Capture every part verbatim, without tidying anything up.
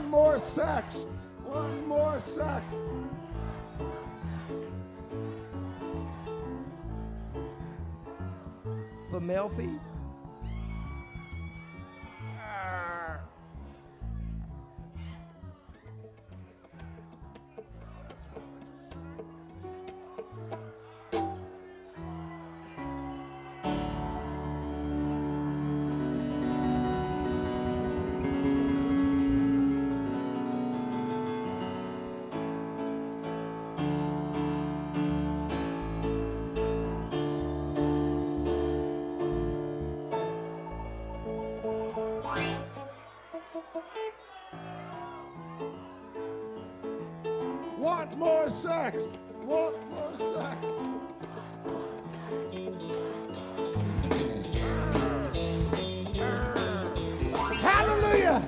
more sex. One more sex. For Melfi. Want more sex. Want more sex. Hallelujah.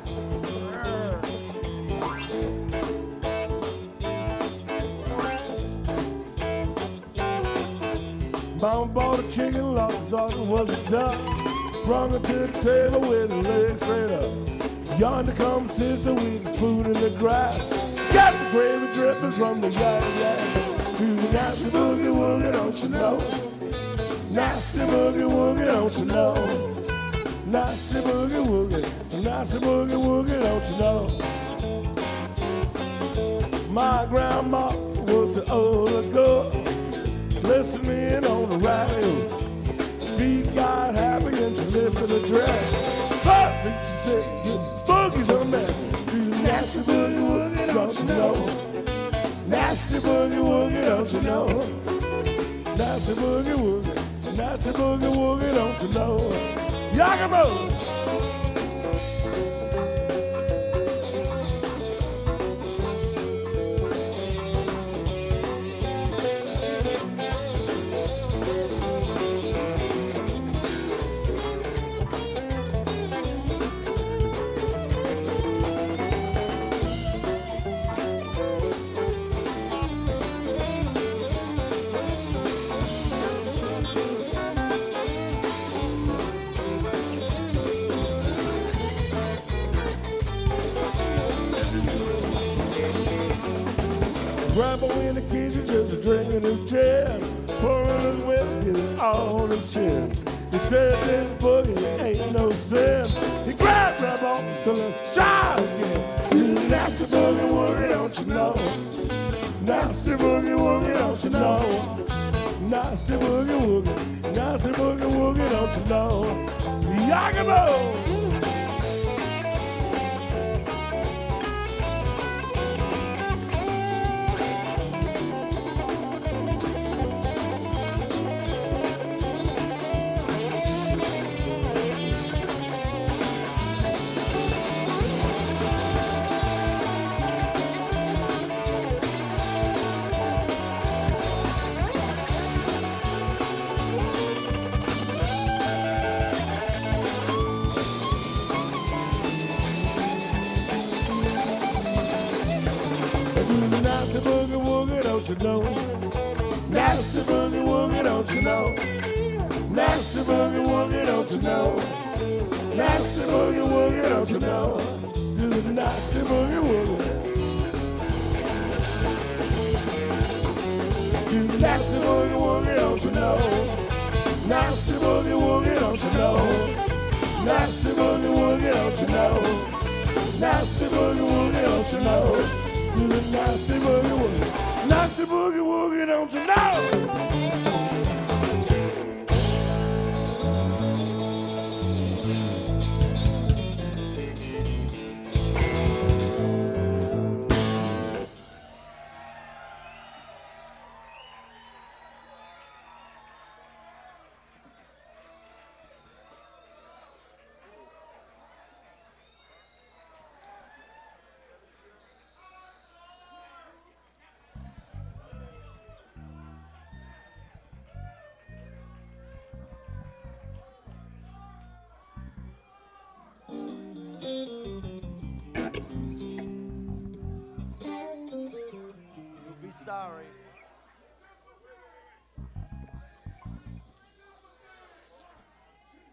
Mama bought a chicken, lost a dog, and was a duck. Brung her to the table with her legs straight up. Yonder comes sister with a spoon in the grass. Got the gravy dripping from the yard, yeah. Do the nasty boogie woogie, don't you know? Nasty boogie woogie, don't you know? Nasty boogie woogie, nasty boogie woogie, don't you know? My grandma was the old girl, listening on the radio. Feet got happy and she lifted a dress. First she said, "You boogie's on that." Do the nasty boogie woogie, don't you know? Nasty boogie woogie, don't you know? Nasty boogie woogie, nasty boogie woogie, don't you know? Yakimo! Grandpa in the kitchen just drinking his gin, pouring his whiskey on his chin. He said this boogie ain't no sin. He grabbed Grandpa, so let's try again. You nasty boogie woogie, don't you know? Nasty boogie woogie, don't you know? Nasty boogie woogie, nasty boogie woogie, don't you know? Yakimo! Nasty boogie woogie, don't you know? Nasty boogie woogie, don't you know? Nasty boogie woogie, don't you know? Nasty boogie woogie, don't you know? Do the nasty boogie woogie. Do the nasty boogie woogie, don't you know? Nasty boogie woogie, don't you know? Nasty boogie woogie, don't you know? Nasty boogie woogie, don't you know? Do the nasty boogie woogie, nasty boogie woogie, don't you know? You'll be sorry.